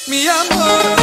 mi amor.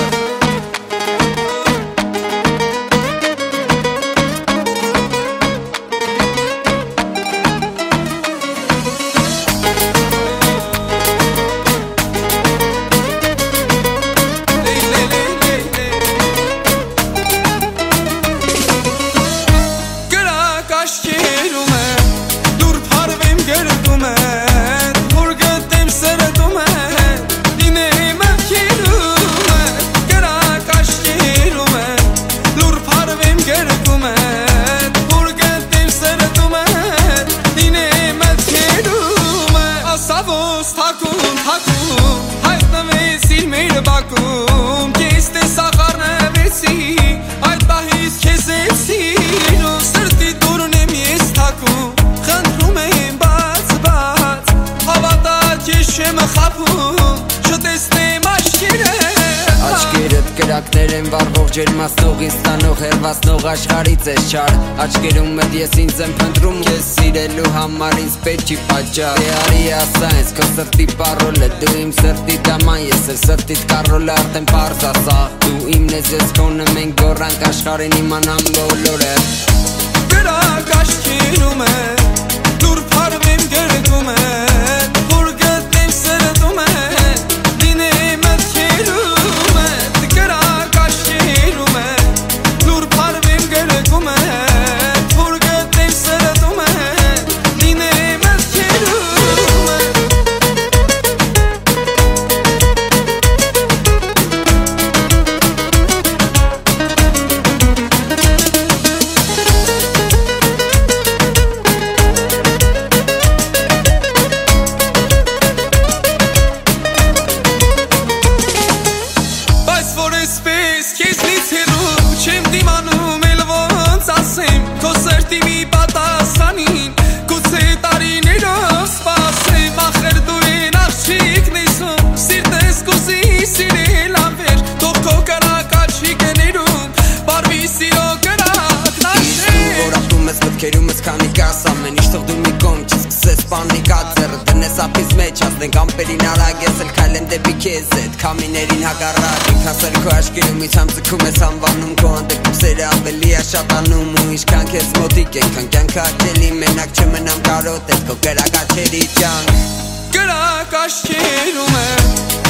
Բակում Կես տեսախար նվեցի Այդ պահից կեզ եմ սիրում Սրտի դուրն եմ ես թակում Խնդրում եմ բաց Հավատա կեզ չեմ խապում Չտեսնեմ Աչքերդ կրակներ են վարվող ջերմացնող Ինձ տանող հերվացնող աշխարից ես չար Աչքերում մետ ես ինձ եմ փնտրում Կեզ սիրելու համար ինձ պետք չի պատճառ Դե արի ասա ինձ քո սրտի պարոլը Դու իմ սրտի դաման ես էլ սրտիդ կարոլը Արդեն պարզ ասա Դու իմն ես ես քոնը մենք գոռանք աշխարհին իմանամ բոլորը Կրակ աչքերում է Դուր փարվեմ գերգում է Որ գտնեմ սրտում է Չեմ դիմանում էլ ոնց ասեմ Քո սրտի մի պատասխանին Գուցե տարիներով սպասեմ Ախր դու են աղջիկն իսում Սիրտես կուզի սիրել անվեր Թող քո կրակ աչիկներում Բարվի սիրո կրակն աշեր Որ ապտում ես մտքերում ես քանի կաս Ամեն ինչ թող դու մի կողմ չսկսես պանիկա Ձեռը դնես ափից մեջ Ասնենք ամպերին արագ ես էլ քայլեմ դեպի քեզ հետ Քամիներին հակառակ Ինքնասեր քո աչքերում իցամ ձգում ես անվանում Քո հանդեպ սերը ավելի է շատանում Ու ինչքան քեզ մոտիկ ենքան կյանքը ատելի Մենակ չմնամ կարոտ ես քո կրակ աչքերի ջանք Կրակ աչքերում է